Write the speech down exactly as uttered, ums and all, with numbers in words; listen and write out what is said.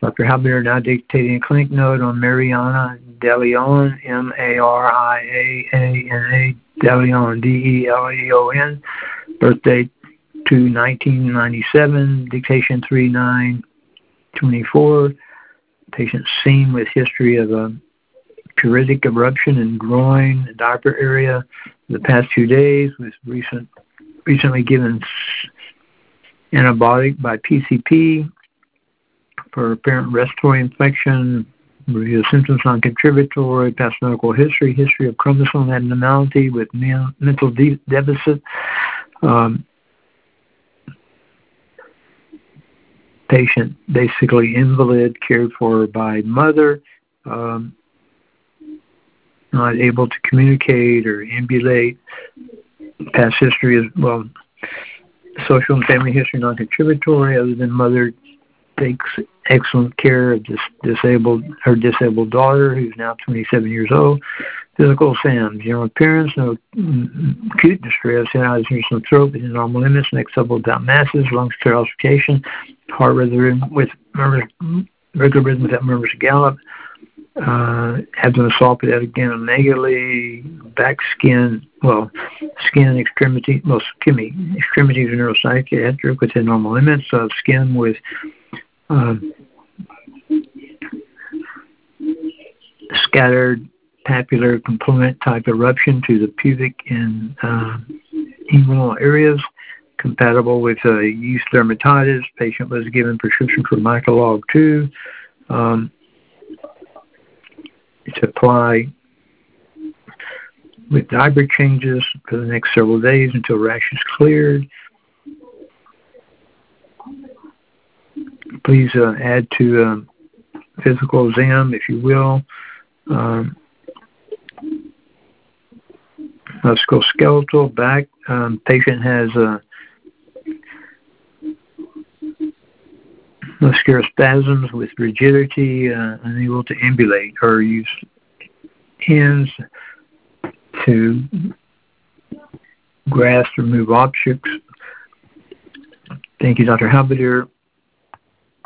Doctor Halberdier now dictating a clinic note on Mariana De Leon, M A R I A A N A, De Leon, D E L E O N, birthday to nineteen ninety-seven, dictation three nine twenty-four. Patient seen with history of a pruritic eruption in groin, diaper area the past few days, with recent recently given antibiotic by P C P for apparent respiratory infection, review symptoms non-contributory, past medical history, history of chromosome abnormality with mental de- deficit. Um, patient basically invalid, cared for by mother, um, not able to communicate or ambulate. Past history is, well, social and family history non-contributory, other than mother takes excellent care of this disabled her disabled daughter, who's now twenty-seven years old. Physical exam, general appearance, no acute distress, eyes, ears, and throat within normal limits, next up without masses, lungs clear auscultation, heart rhythm with murmurs, regular rhythm without murmurs of gallop, uh, abdomen assault megally, back skin, well, skin extremity, well, excuse me, extremities are neuropsychiatric within normal limits of skin with um, scattered papular component type eruption to the pubic and uh, inguinal areas, compatible with uh, yeast dermatitis. Patient was given prescription for Mycolog two um, to apply with diaper changes for the next several days until rash is cleared. Please uh, add to um, physical exam, if you will. Um, musculoskeletal, back. Um, patient has uh, muscular spasms with rigidity, uh, unable to ambulate or use hands to grasp or move objects. Thank you, Doctor Halberdier.